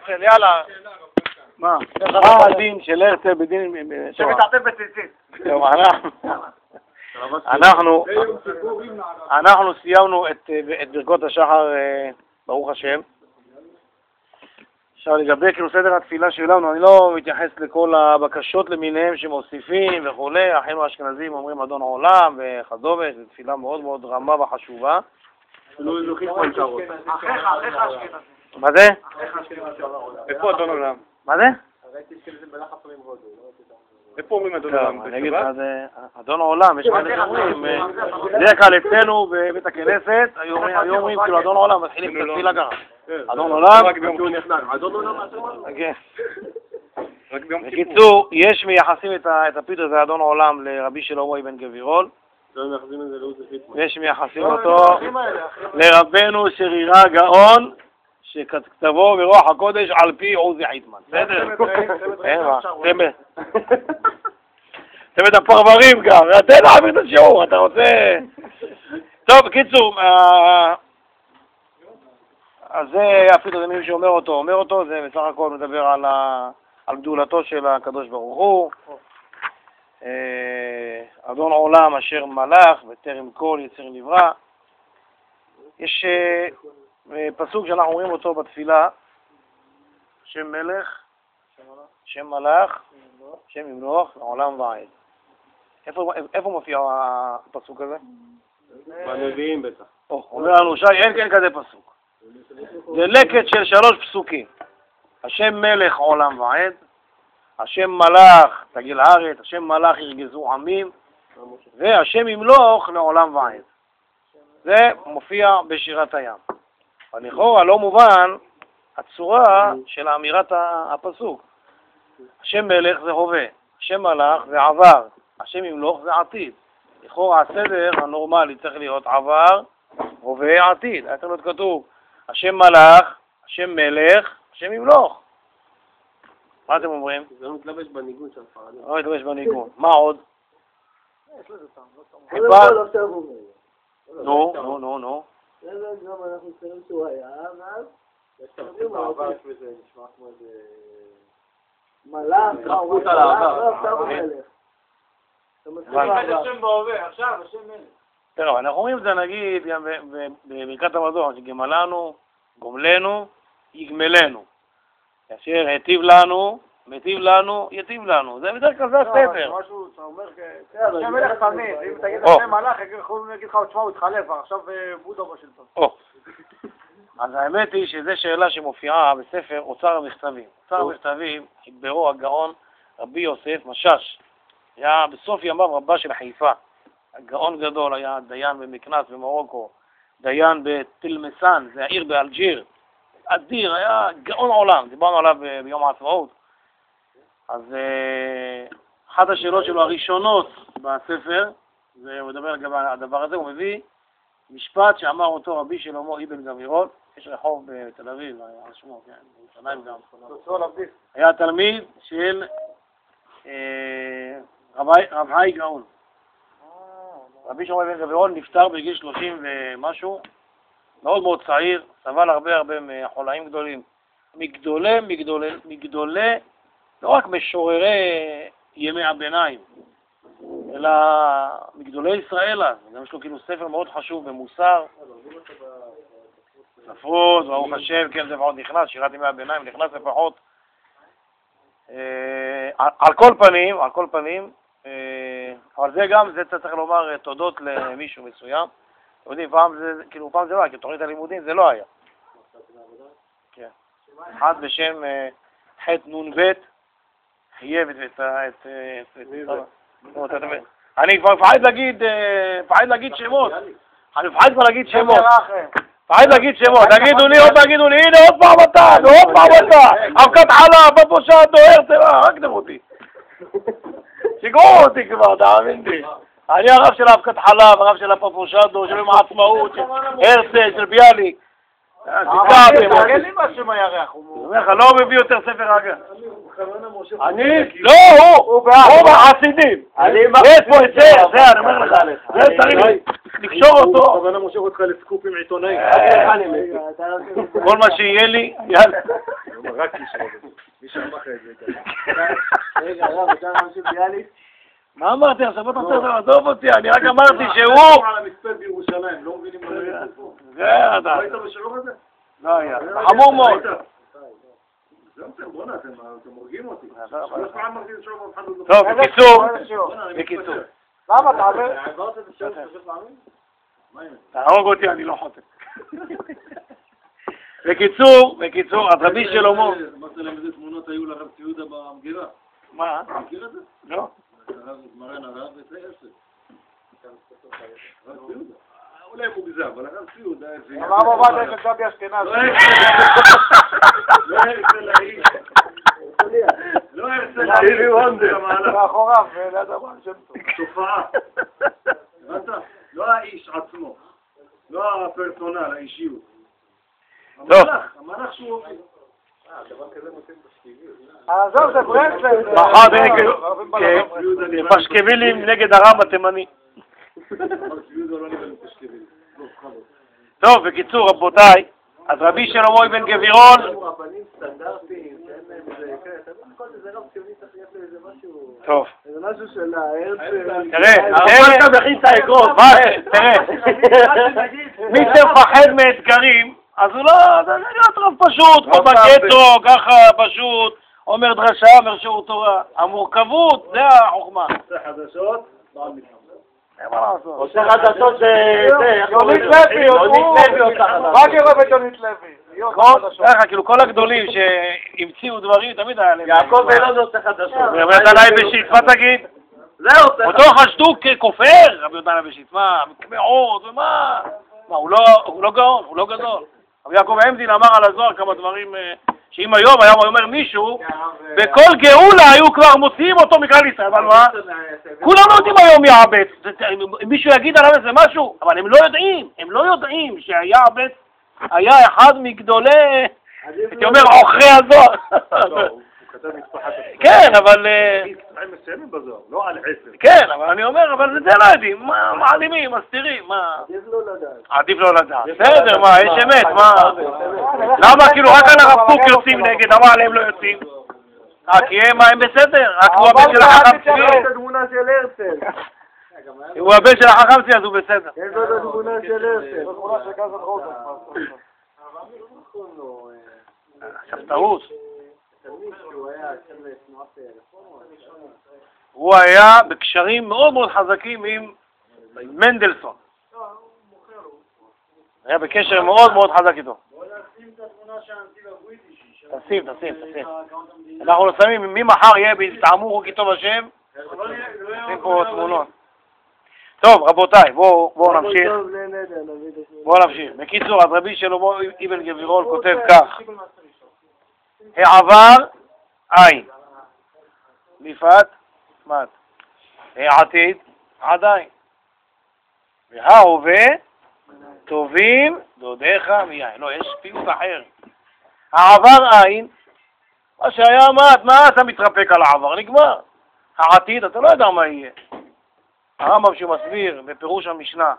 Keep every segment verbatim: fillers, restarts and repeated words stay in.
ובכן, יאללה. מה? מה הדין של הרצל בדין... שמתעטף בציצית. אנחנו... אנחנו סיימנו את ברכות השחר, ברוך השם. עכשיו לגבי כאילו סדר התפילה שלנו, אני לא מתייחס לכל הבקשות למיניהם שמוסיפים וכולי. אחינו האשכנזים אומרים אדון עולם וכדומה, זו תפילה מאוד מאוד רמה וחשובה. מה זה? איפה אדון עולם? מה זה? איפה אומרים אדון עולם? אני אגיד לך, אדון עולם, יש כאלה שאומרים, בדרך כלל אצלנו בבית הכנסת, היו אומרים כאילו אדון עולם, מתחילים את התפילה ככה. אדון עולם? אדון עולם? בקיצור, יש מייחסים את הפיוט הזה, אדון עולם, לרבי שלמה אבן גבירול. ויש מייחסים אותו לרבנו שרירה גאון, שכתבו ברוח הקודש על פי עוזי חיטמן. בסדר? אין מה. צמד הפרברים גם. תן להעביר את השיעור, אתה רוצה... טוב, בקיצור, אז זה אפילו זה מי שאומר אותו, אומר אותו, זה בסך הכל מדבר על גדולתו של הקדוש ברוך הוא. אדון עולם אשר מלך וטרם כל יצר נברא. יש פסוק שאנחנו אומרים אותו בתפילה, שם מלך, שם מלך, שם ימלוך, לעולם ועד. איפה, איפה מופיע הפסוק הזה? בנביאים בטח. אומר לנו שי, אין כן כזה פסוק. זה לקט של שלוש פסוקים. השם מלך עולם ועד, השם מלך תגיל הארץ, השם מלך ירגזו עמים, והשם ימלוך לעולם ועד. זה מופיע בשירת הים. אבל לכאורה לא מובן הצורה של אמירת הפסוק. השם מלך זה הווה, השם מלך זה עבר, השם ימלוך זה עתיד. לכאורה הסדר הנורמלי צריך להיות עבר, הווה, עתיד. היה צריך להיות כתוב השם מלך, השם מלך, השם ימלוך. מה אתם אומרים? זה לא מתלבש בניגון של הפרדים. לא מתלבש בניגון. מה עוד? יש לזה טעם, לא טעם. נו, נו, נו, נו. זה גם אנחנו צריכים שהוא היה, ואז... יש כאן בעבר וזה נשמע כמו איזה... מלאך, התרחקות על העבר. עכשיו מלך. השם בהווה, עכשיו השם מלך. תראו, אנחנו רואים את זה נגיד גם בברכת המזון, שגמלנו, גומלנו, יגמלנו. כאשר היטיב לנו, מיטיב לנו, יטיב לנו. זה בדרך כלל זה הספר. משהו, אתה אומר, השם מלך תמיד, אם תגיד השם מלך, יכולים להגיד לך, תשמע, הוא התחלף, עכשיו בודה בשלטון. אז האמת היא שזו שאלה שמופיעה בספר אוצר המכתבים. אוצר המכתבים, חיברו הגאון רבי יוסף משש. היה בסוף ימיו רבה של חיפה. הגאון גדול היה דיין במקנס במרוקו, דיין בתלמסן, זה העיר באלג'יר. אדיר, היה גאון עולם, דיברנו עליו ביום העצמאות. אז אחת השאלות שלו הראשונות בספר, הוא מדבר על הדבר הזה, הוא מביא משפט שאמר אותו רבי שלמה אבן גבירול, יש רחוב בתל אביב, על שמו, כן, בירושלים גם. היה תלמיד של רב היי גאון. רבי שלמה אבן גבירול נפטר בגיל שלושים ומשהו, מאוד מאוד צעיר, סבל הרבה הרבה מחולאים גדולים. מגדולי, מגדולי, מגדולי, לא רק משוררי ימי הביניים, אלא מגדולי ישראל. גם יש לו כאילו ספר מאוד חשוב במוסר, ספרות, ברוך השם, כן, זה מאוד נכנס, שירת ימי הביניים, נכנס לפחות. על כל פנים, על כל פנים, אבל זה גם, זה צריך לומר תודות למישהו מסוים. אתם יודעים, פעם זה, כאילו פעם זה לא היה, כי תוכנית הלימודים זה לא היה. כן. אחד בשם ח' נון ב' חייבת את את אני כבר מפחד להגיד, מפחד להגיד שמות. אני מפחד כבר להגיד שמות. מפחד להגיד שמות. תגידו לי, עוד תגידו לי, הנה עוד פעם אתה, עוד פעם אתה. אבקת חלב, בפושע, דוהר, תראה, רק דם אותי. שיגעו אותי כבר, תאמין לי. אני הרב של אבקת חלב, הרב של הפפושדו, של יום העצמאות, של הרצל, של ביאליק. תגיד לי מה שם הירח. הוא אומר לך, לא מביא יותר ספר רגע. אני? לא, הוא! הוא בחסידים. יש פה את זה, זה, אני אומר לך. זה צריך לי. לקשור אותו. בכוונה מושך אותך לסקופים עיתונאים. כל מה שיהיה לי, יאללה. רק לשאול. מי שאמר לך את זה. רגע, רב, אתה ממשיך ביאליק? מה אמרתי עכשיו? בוא תעשה לעזוב אותי, אני רק אמרתי שהוא... על המצפה בירושלים, לא מבינים מה זה פה. זה אתה. לא היית בשיעור הזה? לא היה. חמור מאוד. זמתם, בוא'נה, אתם הורגים אותי. טוב, בקיצור, בקיצור. למה, אתה עברת את השאלה שלוש פעמים? תהרוג אותי, אני לא חותם. בקיצור, בקיצור, אז רבי שלמה... אמרת להם איזה תמונות היו לרב ציודה במגירה? מה? אתה מכיר את זה? לא. מרן הרב וזה אפס. רב ציודה. אולי מוגזם, אבל הרב ציודה... מה בבא דרך גבי אשכנז? לא הרצה להעיד. לא הרצה להעיד. מאחוריו, ליד הבא, שם טוב. תופעה. הבנת? לא האיש עצמו. לא הפרסונל, האישיות. המלאך, המלאך שהוא עובד. אה, דבר כזה מוצאים פשקבילים. עזוב, זה ברנצלד. מחר פשקבילים נגד הרב התימני. טוב, בקיצור, רבותיי, אז רבי שלמה אבן גבירול... רבנים סטנדרטיים, שאין להם איזה... כל זה רב ציוני צריך להיות לו איזה משהו... טוב. איזה משהו של ההרצל... תראה, תראה, מי שמפחד מאתגרים, אז הוא לא... זה להיות רב פשוט, כמו בגטו, ככה פשוט, אומר דרשה, אומר שיעור תורה. המורכבות, זה החוכמה. זה חדשות, בעל מתחם. עושה חדשות זה... יונית לוי, יונית לוי עושה חדשות. רק יראה את יונית לוי. ככה, כאילו כל הגדולים שהמציאו דברים, תמיד היה להם. יעקב אילון עושה חדשות. רבי יהודה בשיט, מה תגיד? זהו, עושה אותו חשדו ככופר, רבי יהודה בשיט, מה, מקמעות ומה? מה, הוא לא גאון, הוא לא גדול. רבי יעקב עמדין אמר על הזוהר כמה דברים, שאם היום היה אומר מישהו, בכל גאולה היו כבר מוציאים אותו מכלל ישראל, אבל מה? כולם לא יודעים היום יעבץ, מישהו יגיד על זה משהו, אבל הם לא יודעים, הם לא יודעים שהיעבץ היה אחד מגדולי, הייתי אומר, עוכרי הזוהר. הוא כתב משפחת... כן, אבל... הם מסיימים בזוהר, לא על עשר. כן, אבל אני אומר, אבל זה לא יודעים, מעלימים, מסתירים, מה... עדיף לא לדעת. עדיף לא לדעת. בסדר, מה, יש אמת, מה... למה, כאילו, רק על הרב קוק יוצאים נגד, אבל עליהם לא יוצאים? אה, כי הם, הם בסדר, רק הוא הבן של החכם צבי. יש לו את התמונה של הרצל. הוא הבן של החכם צבי, אז הוא בסדר. יש לו את התמונה של הרצל. זו תמונה של גזן רוזן. עכשיו טעות. הוא היה בקשרים מאוד מאוד חזקים עם מנדלסון. היה בקשר מאוד מאוד חזק איתו. תשים, תשים, תשים. אנחנו לא שמים, מי מחר יהיה בהתעמו חוקי טוב השם? שים פה תמונות. טוב, רבותיי, בואו נמשיך. בואו נמשיך. בקיצור, אז רבי שלמה אבן גבירול כותב כך: העבר עין, לפת מת, העתיד עדיין, וההווה טובים דודיך מיין. לא, יש פיוט אחר. העבר עין, מה שהיה מת, מה אתה מתרפק על העבר? נגמר. העתיד, אתה לא יודע מה יהיה. הרמב"ם שמסביר בפירוש המשנה,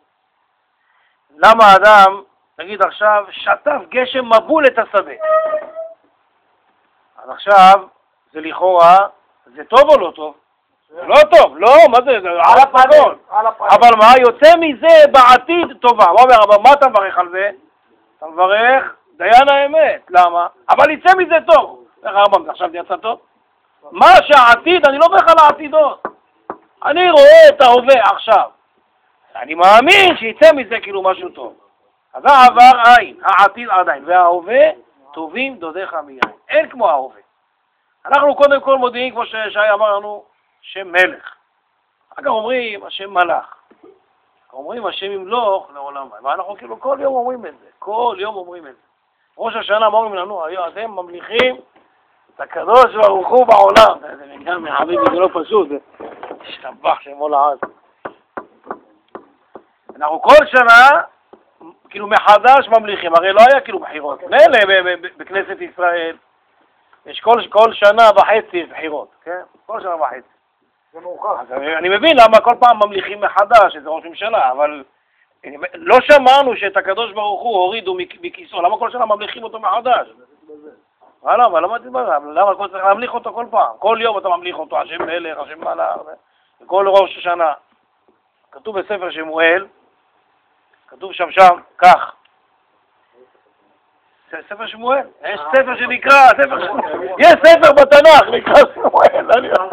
למה האדם, נגיד עכשיו, שטף גשם מבול את השדה. אז עכשיו, זה לכאורה, זה טוב או לא טוב? זה לא טוב, לא, מה זה, זה על הפנים. אבל מה, יוצא מזה בעתיד טובה. מה אומר, אבל מה אתה מברך על זה? אתה מברך דיין האמת. למה? אבל יצא מזה טוב. איך הרמב"ם, עכשיו זה יצא טוב? מה שהעתיד, אני לא מברך על העתידות. אני רואה את ההווה עכשיו. אני מאמין שיצא מזה כאילו משהו טוב. אז העבר עין, העתיד עדיין, וההווה טובים דודיך מיין. אין כמו ההווה. אנחנו קודם כל מודיעים, כמו ששי אמר לנו, שם מלך. אחר אומרים, השם מלאך. אומרים, השם ימלוך לעולם. ואנחנו כאילו כל יום אומרים את זה. כל יום אומרים את זה. ראש השנה אומרים לנו, אתם ממליכים את הקדוש ברוך הוא בעולם. זה נגע מחביבי, זה לא פשוט. זה השתבח שמו לעד. אנחנו כל שנה, כאילו מחדש ממליכים. הרי לא היה כאילו בחירות. מילא בכנסת ישראל. יש כל, כל שנה וחצי בחירות, כן? כל שנה וחצי. זה מאוחר. אז אני, אני מבין למה כל פעם ממליכים מחדש, איזה ראש ממשלה, אבל לא שמענו שאת הקדוש ברוך הוא הורידו מכיסו, למה כל שנה ממליכים אותו מחדש? למה? למה תדבר? למה כל צריך להמליך אותו כל פעם? כל יום אתה ממליך אותו, השם מלך, השם מלך, וכל ראש השנה. כתוב בספר שמואל, כתוב שם שם, כך. ספר שמואל, יש ספר שנקרא, יש ספר בתנ"ך, נקרא שמואל, אני יודע.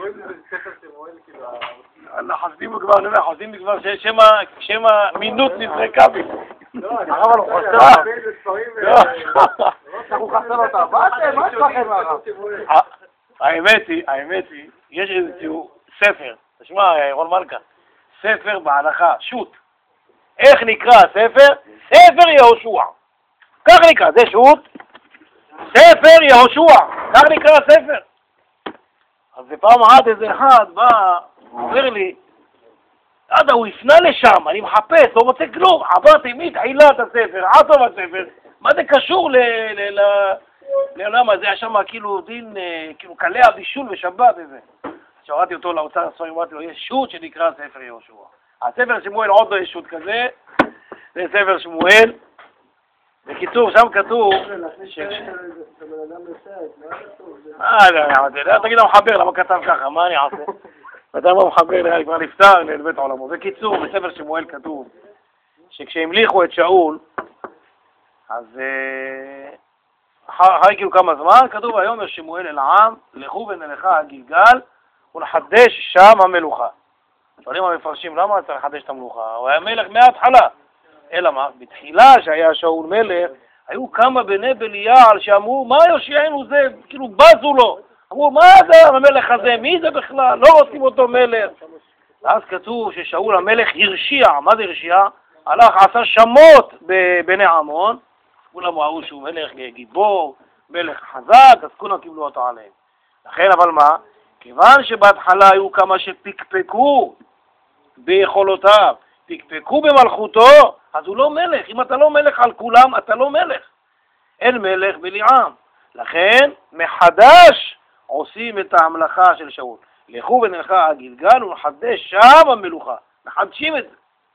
חסדים כבר, אני אומר, חסדים כבר שם המינות נזרקה בי. הרב הוא חסר באיזה ספרים, הוא חסר אותה, מה יש לכם הרב? האמת היא, האמת היא, יש איזשהו ספר, תשמע רון מלכה, ספר בהלכה, שו"ת. איך נקרא הספר? ספר יהושע. כך נקרא, זה שו"ת, ספר יהושע, כך נקרא הספר. אז בפעם אחת איזה אחד בא, אומר לי, עדה, הוא יפנה לשם, אני מחפש, לא מוצא כלום, עברתי מתחילת הספר, עד סוף הספר, מה זה קשור לעולם הזה? היה שם כאילו דין, כאילו קלע בישול ושבת וזה. שראיתי אותו לאוצר הספרים, אמרתי לו, יש שו"ת שנקרא ספר יהושע. הספר שמואל עוד לא יש שו"ת כזה, זה ספר שמואל. בקיצור, שם כתוב... אה, לא, תגיד למחבר, למה כתב ככה, מה אני אעשה? ואתה מה מחבר, אני כבר נפטר לבית עולמו. בקיצור, בספר שמואל כתוב שכשהמליכו את שאול, אז אחרי כאילו כמה זמן, כתוב היום יש שמואל אל העם, לכו ונלכה גלגל ולחדש שם המלוכה. שואלים המפרשים, למה צריך לחדש את המלוכה? הוא היה מלך מההתחלה. אלא מה? בתחילה שהיה שאול מלך, היו כמה בני בליעל שאמרו, מה יושיענו זה? כאילו בזו לו. אמרו, מה זה המלך הזה? מי זה בכלל? לא רוצים אותו מלך. ואז כתוב ששאול המלך הרשיע. מה זה הרשיע? הלך, עשה שמות בבני עמון. כולם ראו שהוא מלך גיבור, מלך חזק, אז כולם קיבלו אותו עליהם. לכן, אבל מה? כיוון שבהתחלה היו כמה שפקפקו ביכולותיו, פקפקו במלכותו, אז הוא לא מלך. אם אתה לא מלך על כולם, אתה לא מלך. אין מלך בלי עם. לכן, מחדש עושים את ההמלכה של שאול. לכו ונלכה הגלגל ונחדש שם המלוכה. מחדשים את זה.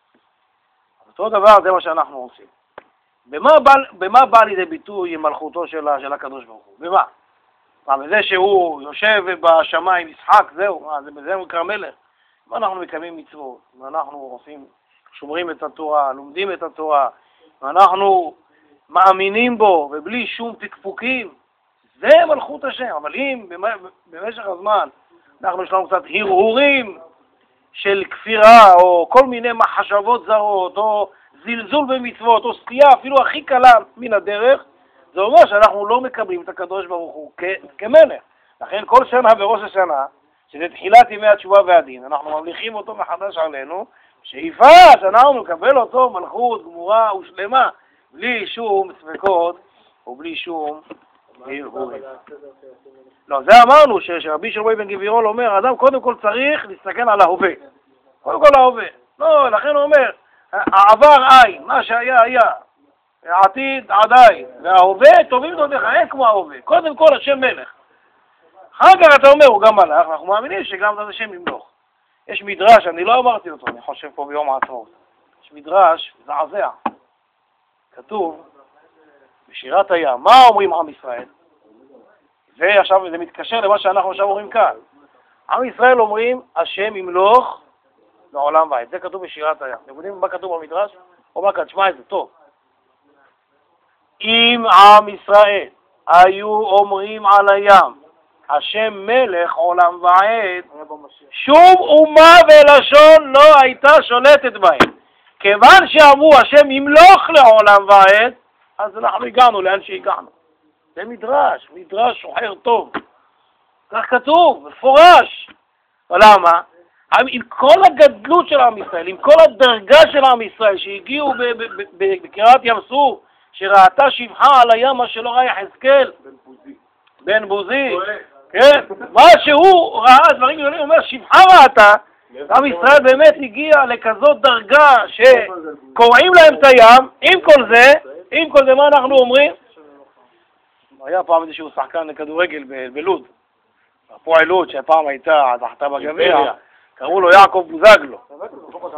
אותו דבר, זה מה שאנחנו עושים. במה בא, במה בא לידי ביטוי מלכותו של, של הקדוש ברוך הוא? במה? בזה שהוא יושב בשמיים משחק, זהו, זה בזה הוא נקרא מלך. מה אנחנו מקיימים מצוות? מה אנחנו עושים? שומרים את התורה, לומדים את התורה, ואנחנו מאמינים בו, ובלי שום פקפוקים, זה מלכות השם. אבל אם במשך הזמן אנחנו יש לנו קצת הרהורים של כפירה, או כל מיני מחשבות זרות, או זלזול במצוות, או סטייה אפילו הכי קלה מן הדרך, זה אומר שאנחנו לא מקבלים את הקדוש ברוך הוא כמלך. לכן כל שנה בראש השנה, שזה תחילת ימי התשובה והדין, אנחנו ממליכים אותו מחדש עלינו, שאיפה שאנחנו נקבל אותו מלכות גמורה ושלמה, בלי שום ספקות ובלי שום הרהורים. לא, זה אמרנו שרבי שלמה בן גבירול אומר, אדם קודם כל צריך להסתכל על ההווה. קודם כל ההווה. לא, לכן הוא אומר, העבר עין, מה שהיה היה, העתיד עדיין, וההווה טובים דודיך, אין כמו ההווה. קודם כל השם מלך. אחר כך אתה אומר, הוא גם מלך, אנחנו מאמינים שגם זה השם ימלוך. יש מדרש, אני לא אמרתי אותו, אני חושב פה ביום העצמאות. יש מדרש, זעזע. כתוב, בשירת הים, מה אומרים עם ישראל? ועכשיו זה מתקשר למה שאנחנו עכשיו אומרים כאן. עם ישראל אומרים, השם ימלוך לעולם ועד. זה כתוב בשירת הים. אתם יודעים מה כתוב במדרש? אומר כאן, תשמע את זה, טוב. אם עם ישראל היו אומרים על הים, השם מלך עולם ועד, שום אומה ולשון לא הייתה שולטת בהם. כיוון שאמרו השם ימלוך לעולם ועד, אז אנחנו הגענו לאן שהגענו. זה מדרש, מדרש שוחר טוב. כך כתוב, מפורש. ולמה? עם כל הגדלות של עם ישראל, עם כל הדרגה של עם ישראל שהגיעו בקריאת ים סוף, שראתה שבחה על הים מה שלא ראה יחזקאל, בן בוזי, כן, מה שהוא ראה, דברים גדולים, הוא אומר, שבחה ראתה, עם ישראל באמת הגיע לכזאת דרגה שקוראים להם את הים, עם כל זה, עם כל זה מה אנחנו אומרים? היה פעם איזשהו שחקן לכדורגל בלוד, הפועל לוד, שהפעם הייתה, זכתה בגביע, קראו לו יעקב בוזגלו.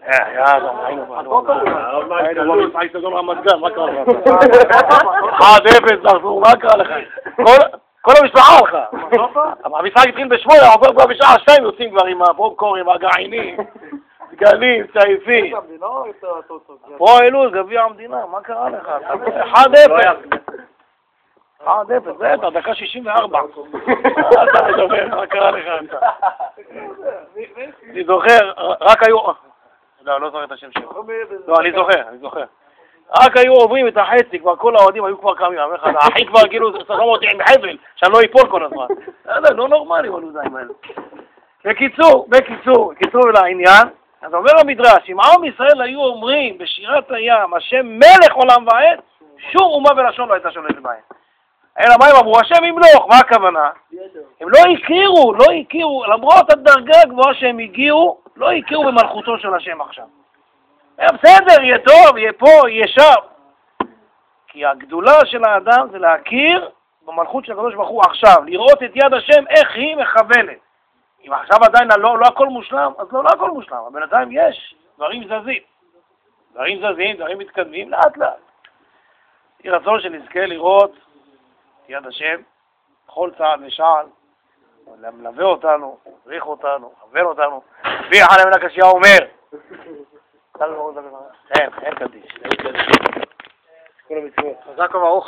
אה, יאללה, היינו במשחק סגול רמת גן, מה קרה לך? אחד אפס, זרזור, מה קרה לך? כל המשפחה הלכה. המשחק התחיל בשמונה, אנחנו כבר בשעה שתיים יוצאים כבר עם הפופקורן, הגרעינים, סגלים, צעיפים. פה אלול, גביע המדינה, מה קרה לך? אחד אפס. אחד אפס, בטח, דקה שישים וארבע. אתה מדבר, מה קרה לך אתה? אני זוכר, רק היו... לא, לא זוכר את השם שלו. לא, אני זוכר, אני זוכר. רק היו עוברים את החצי, כבר כל האוהדים היו כבר קמים. האחי כבר כאילו שמו אותי עם חבל, שאני לא אפול כל הזמן. זה לא נורמלי, הלוזיים האלה. בקיצור, בקיצור, בקיצור לעניין, אז אומר המדרש, אם עם ישראל היו אומרים בשירת הים, השם מלך עולם ועד, שום אומה ולשון לא הייתה שולטת בהם. אלא מה הם אמרו? השם ימלוך, מה הכוונה? הם לא הכירו, לא הכירו, למרות הדרגה הגבוהה שהם הגיעו, לא הכירו במלכותו של השם עכשיו. בסדר, יהיה טוב, יהיה פה, יהיה שם. כי הגדולה של האדם זה להכיר במלכות של הקדוש ברוך הוא עכשיו, לראות את יד השם איך היא מכוונת. אם עכשיו עדיין לא, לא הכל מושלם, אז לא, לא הכל מושלם. אבל בינתיים יש דברים זזים. דברים זזים, דברים מתקדמים, לאט לאט. יהי רצון שנזכה לראות יד השם, בכל צעד ושעל, מלווה אותנו, מדריך אותנו, מכוון אותנו. רבי יוחנן בן הקשיא אומר, אין, אין קדיש. כל המצוות. חזק וברוך.